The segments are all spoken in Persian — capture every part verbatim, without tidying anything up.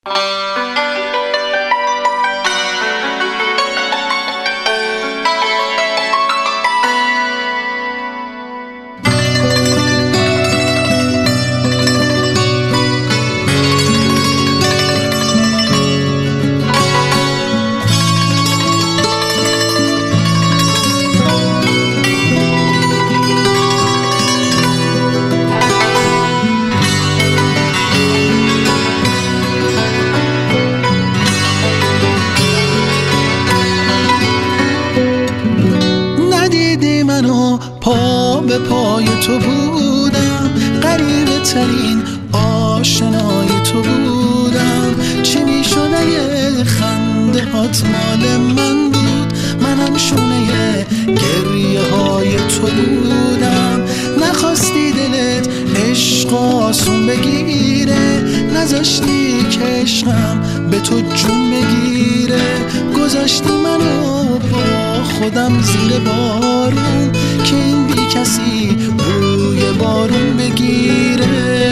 منو پا به پای تو بودم، غریبه ترین آشنای تو بودم. چی میشد اگه خنده هات مال من بود، منم شونه گریه های تو بودم. نخواستی دلت عشق آسون بگیره، نذاشتی که عشقم به تو جون بگیره. گذاشتی منو با خودم زیر بارون، که این بی کسی روی بارون بگیره.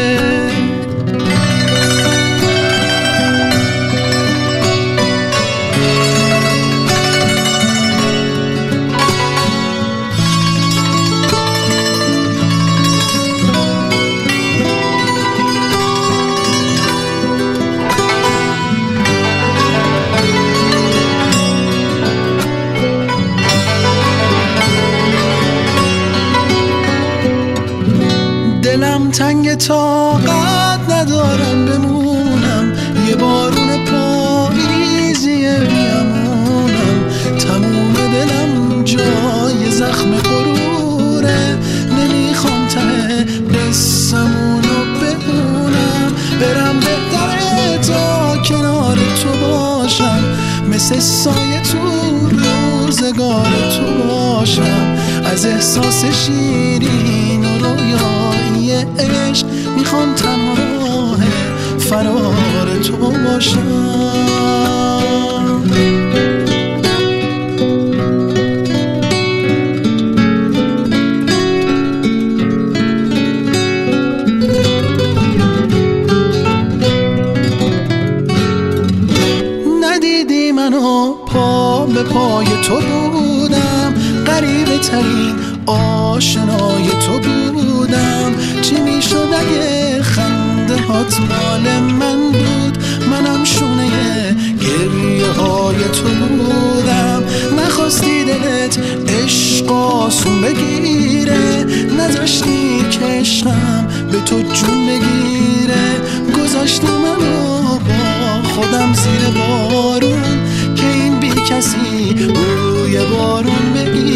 دلم تنگ طاقت ندارم بمونم، یه بارون پاییزیه میامونم. تموم دلم جای زخم غروره، نمیخوام ته قصه‌مونو بمونم. برم بهتره تا کنار تو باشم، مثل سایه تو روزگار تو باشم. از احساس شیرین و رویایی عشق میخوام تنها راه فرار تو باشم. ندیدی منو پا به پای تو بودم، غریبه ترین آشنای تو بودم. چی میشد اگه خنده هات مال من بود، منم شونه گریه های تو بودم. نخواستی دلت عشق آسون بگیره، نذاشتی که عشقم به تو جون بگیره. گذاشتی منو با خودم زیر بارون، که این بی کسی روی بارون بگیره.